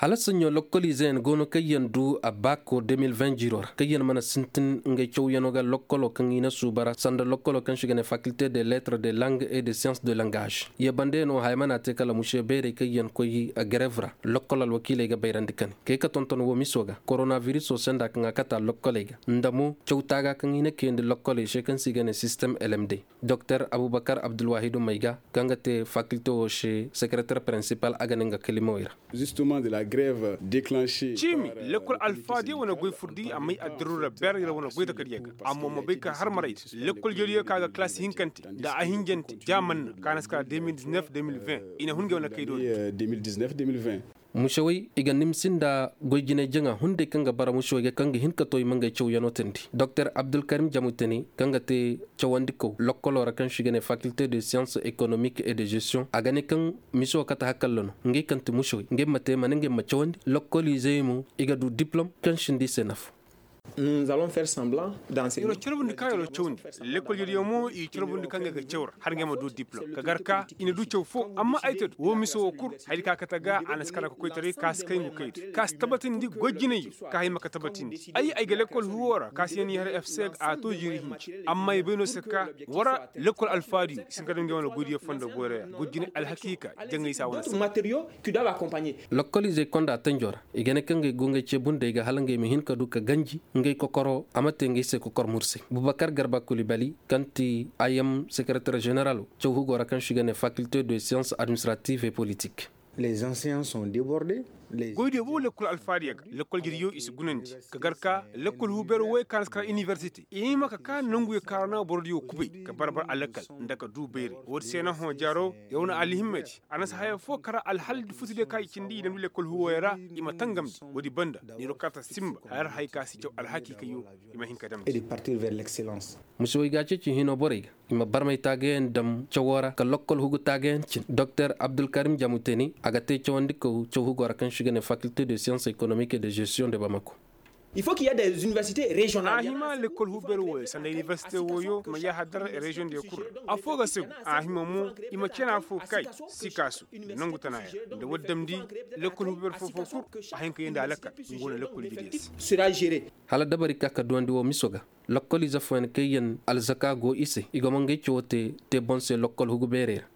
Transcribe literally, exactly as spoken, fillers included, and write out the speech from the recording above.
Halassanyo lokkoli zen gono kayen du a bako deux mille vingt jiror kayen mana sintin ngay chow yanoga lokkolo kan ina subara sanda lokkolo kan shigane faculté des lettres des langues et des sciences de langage ye bande no haymana te kala mushe bere kayen koyi a grevra lokkolo al wakile ga bayrandikan ke ka tonton wo misoga coronavirus o senda kan akata lokkole ga ndamu chow taga kan ina kende lokkole shekan sigane système L M D docteur Aboubakar Abdul Wahid Maiga kangate faculté o she secrétaire principal aganenga kelimoira justement de la grève déclenchée Jimmy l'école alpha di wona goy furdi amay adrura ber yela wona goy takar yega amma mo be ka har maray l'école joriyo kaga classe hinkanti da a hinjanti jaman kanaska deux mille dix-neuf deux mille vingt ina hunge wona kaydo deux mille dix-neuf deux mille vingt mushawai iga nimsinda goyjine janga hunde kanga bara mushoge kanga hinka toy manga chow yanotendi docteur Abdul Karim Jamuteni kanga te chawandiko lokkolora kan shigene faculté de sciences économiques et de gestion agane kan miso kata hakallono ngi kanti mushoy ngi mate manenge machawandi lokkoli zeymu iga du diplôme kan shindi senaf. Nous allons faire semblant d'enseigner. Yoro chorobundi ka yoro chawndi l'école joriyo mo i chorobundi kanga ga chawra har ngema do diplôme kagarka ina du chaw fo amma aytad wo miso o kur haydi ka kataga anaskara ko koytari kas kay ngu kayit kas tabatin di gojjine ka hay maka tabatin ay ay ga l'école huwora kas yani har F C a to jiri hinci amma e beno sekka wara l'école alfadi sinka dem wona godiyo fondo bore gojjine al hakika jangay sa wona matériaux qui doivent accompagner. Lokkolize konda tanjora igane kanga gonga chebunde ga halange mi hinka du ka ganji ngay kokoro amate ngay se kokor mursi Boubacar Garba Coulibaly kanti ayam secrétaire général chow gora kan shigane faculté de sciences administratives et politiques. Les enseignants sont débordés. goyde wo l'école alfadiyaga l'école jiriyo is gunandi kagarka l'école hubero wo kanskara université ima ka ka nangu karana bordiyo kubay ka barbar alakal ndaka du bere wor sena ho jaro yawna alhimmeti anas haya fo kara alhal futude kay cindi dem l'école huwera ima tangamdi wodi banda ni rokata simba har hay kasi jaw alhaki kayo ima hinka dam et de partir vers l'excellence. musoy gace ci hino borega ima barmay tagen dam chawara ka lokkol hugu tagen ci docteur Abdul Karim Jamuteni agate chawandiko chow gora kan shigane faculté de sciences économiques et de gestion de Bamako. Il faut qu'il y ait des universités régionales. Ahima l'école hubero wo sanda université wo yo ma ya hadar région de Kour afoga se ahima mo ima kena fo kai sikasu nangu tanaya de waddamdi l'école hubero fo fo Kour ahinka yenda alaka ngona l'école jidis sera géré. Hala dabari kaka duandi wo misoga lokkoli zafwen kayen alzaka go ise igomangay chote te bonse lokkol hugu berera